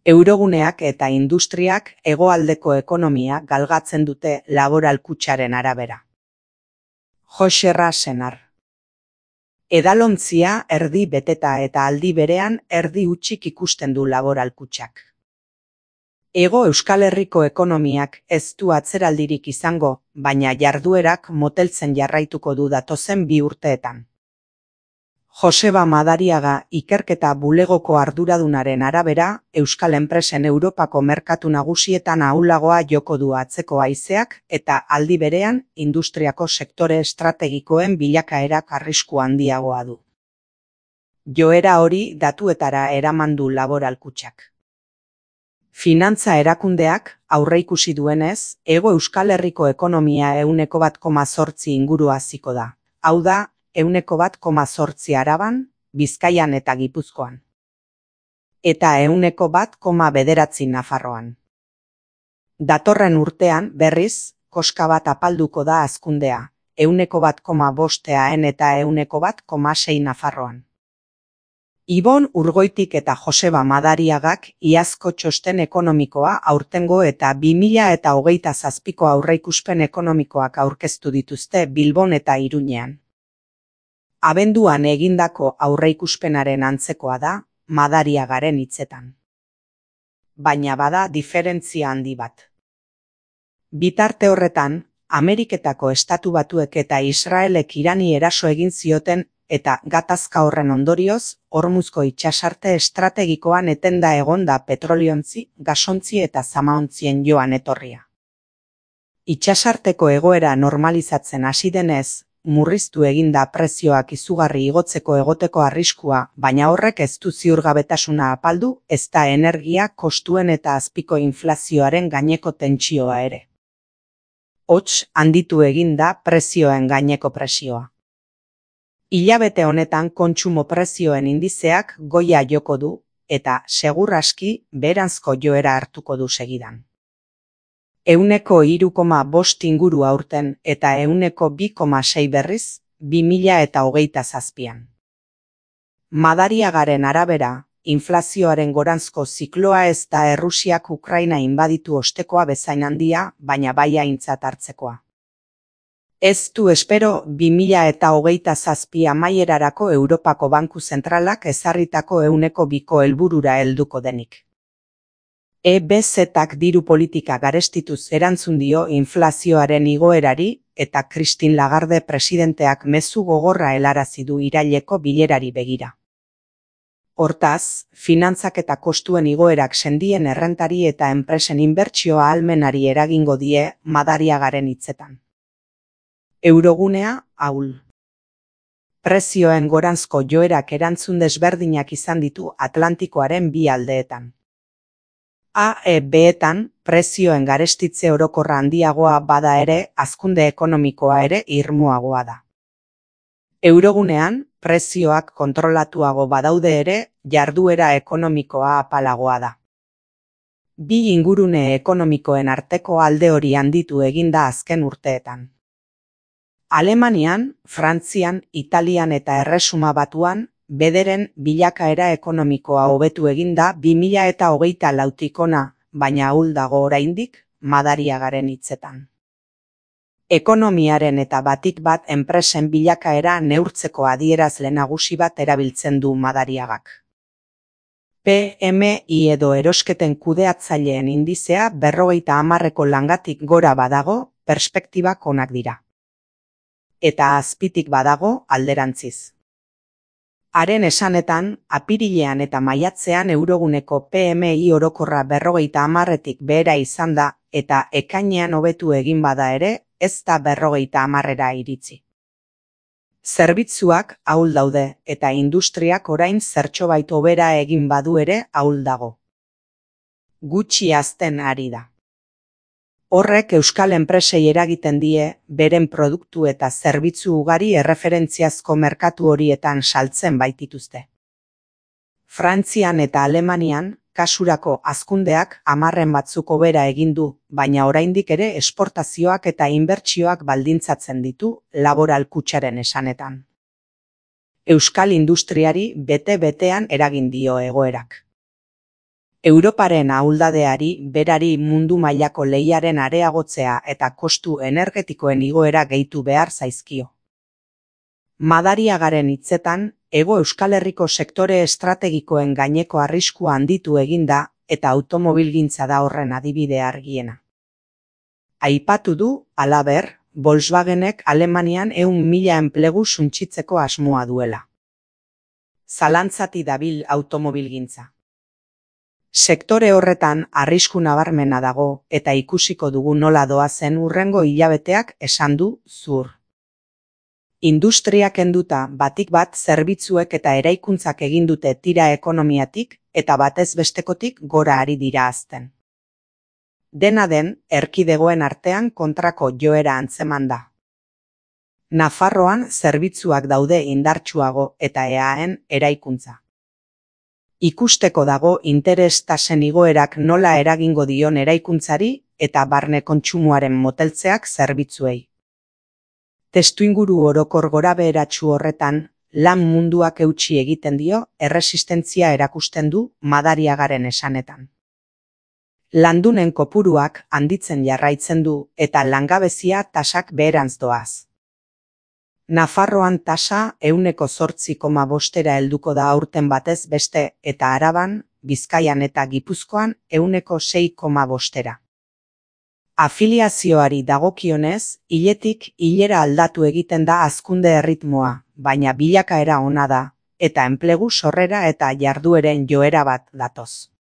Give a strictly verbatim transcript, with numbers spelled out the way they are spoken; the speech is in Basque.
Euroguneak eta industriak hegoaldeko ekonomia galgatzen dute Laboral Kutxaren arabera. Jose Rasenar. Edalontzia erdi beteta eta aldi berean erdi hutsik ikusten du Laboral Kutxak. Hego Euskal Herriko ekonomiak ez du atzeraldirik izango, baina jarduerak moteltzen jarraituko du datozen bi urteetan. Joseba Madariaga ikerketa bulegoko arduradunaren arabera, Euskal enpresen Europako merkatu nagusietan ahulagoa joko du atzeko haizeak eta aldi berean industriako sektore estrategikoen bilakaerak arrisku handiagoa du. Joera hori datuetara eraman du Laboral Kutxak. Finantza erakundeak aurreikusi duenez, Hego Euskal Herriko ekonomia ehuneko bat koma zortzi inguru haziko da. Hau da, ehuneko bat koma zortzi Araban, Bizkaian eta Gipuzkoan. Eta ehuneko bat koma bederatzi Nafarroan. Datorren urtean, berriz, koska bat apalduko da hazkundea, ehuneko bat koma bostean eta ehuneko bat koma sei Nafarroan. Ibon Urgoitik eta Joseba Madariagak iazko txosten ekonomikoa aurtengo eta bi mila eta hogeita zazpiko aurreikuspen ekonomikoak aurkeztu dituzte Bilbon eta Iruñean. Abenduan egindako aurreikuspenaren antzekoa da, Madariagaren hitzetan. Baina bada diferentzia handi bat. Bitarte horretan, Ameriketako Estatu Batuek eta Israelek Irani eraso egin zioten eta gatazka horren ondorioz, Hormuzko itsasarte estrategikoan etenda egon da petroliontzi, gasontzi eta zamaontzien joan etorria. Itsasarteko egoera normalizatzen hasi denez, murriztu egin da prezioak izugarri igotzeko egoteko arriskua, baina horrek ez du ziurgabetasuna apaldu, ezta energia kostuen eta azpiko inflazioaren gaineko tentsioa ere. Hots, handitu egin da prezioen gaineko presioa. Hilabete honetan kontsumo prezioen indizeak goia joko du, eta segur aski beheranzko joera hartuko du segidan. Ehuneko hiru koma bost inguru aurten eta ehuneko bi koma sei berriz, bi mila eta hogeita zazpian. Madariagaren arabera, inflazioaren goranzko zikloa ez da Errusiak Ukraina inbaditu ostekoa bezain handia, baina bai aintzat hartzekoa. Ez du espero bi mila eta hogeita zazpi amaierarako Europako Banku Zentralak ezarritako ehuneko biko helburura helduko denik. E B Z-ak diru politika garestituz erantzun dio inflazioaren igoerari eta Christine Lagarde presidenteak mezu gogorra helarazi du iraileko bilerari begira. Hortaz, finantzak eta kostuen igoerak sendien errentari eta enpresen inbertsioa ahalmenari eragingo die Madariagaren hitzetan. Eurogunea, ahul. Prezioen goranzko joerak erantzun desberdinak izan ditu Atlantikoaren bi aldeetan. A E B-etan prezioen garestitze orokorra handiagoa bada ere, hazkunde ekonomikoa ere irmoagoa da. Eurogunean, prezioak kontrolatuago badaude ere, jarduera ekonomikoa apalagoa da. Bi ingurune ekonomikoen arteko alde hori handitu eginda azken urteetan. Alemanian, Frantzian, Italian eta Erresuma Batuan, bederen bilakaera ekonomikoa hobetu eginda bi mila eta hogeita lautik hona, baina ahul dago oraindik, Madariagaren hitzetan. Ekonomiaren eta batik bat enpresen bilakaera neurtzeko adierazle nagusi bat erabiltzen du Madariagak. P M I edo erosketen kudeatzaileen indizea berrogeita hamarreko langatik gora badago, perspektibak onak dira. Eta azpitik badago alderantziz. Haren esanetan, apirilean eta maiatzean euroguneko P M I orokorra berrogeita hamarretik behera izan da eta ekainean hobetu egin bada ere, ez da berrogeita hamarrera iritsi. Zerbitzuak ahul daude eta industriak orain zertxobait hobera egin badu ere ahul dago. Gutxi hazten ari da. Horrek Euskal enpresei eragiten die, beren produktu eta zerbitzu ugari erreferentziazko merkatu horietan saltzen baitituzte. Frantzian eta Alemanian, kasurako hazkundeak hamarren batzuk hobera egin du, baina oraindik ere esportazioak eta inbertsioak baldintzatzen ditu Laboral Kutxaren esanetan. Euskal industriari bete-betean eragin dio egoerak. Europaren ahuldadeari, berari mundu mailako lehiaren areagotzea eta kostu energetikoen igoera gehitu behar zaizkio. Madariagaren hitzetan, Hego Euskal Herriko sektore estrategikoen gaineko arriskua handitu eginda eta automobilgintza da horren adibide argiena. Aipatu du, halaber, Volkswagenek Alemanian ehun mila enplegu suntsitzeko asmoa duela. Zalantzati dabil automobilgintza. Sektore horretan arrisku nabarmena dago eta ikusiko dugu nola doazen hurrengo hilabeteak, esan du Zur. Industriak kenduta batik bat zerbitzuek eta eraikuntzak egin dute tira ekonomiatik eta batez bestekotik gora ari dira hazten. Dena den, erkidegoen artean kontrako joera antzeman da. Nafarroan zerbitzuak daude indartsuago eta eaen eraikuntza. Ikusteko dago interes tasen igoerak nola eragingo dion eraikuntzari eta barne kontsumoaren moteltzeak zerbitzuei. Testuinguru orokor gorabeheratsu horretan, lan munduak eutsi egiten dio erresistentzia erakusten du Madariagaren esanetan. Landunen kopuruak handitzen jarraitzen du eta langabezia tasak beherantz doaz. Nafarroan tasa ehuneko zortzi koma bostera helduko da aurten batez beste eta Araban, Bizkaian eta Gipuzkoan ehuneko sei koma bostera. Afiliazioari dagokionez, hiletik hilera aldatu egiten da hazkunde erritmoa, baina bilakaera ona da, eta enplegu sorrera eta jardueren joera bat datoz.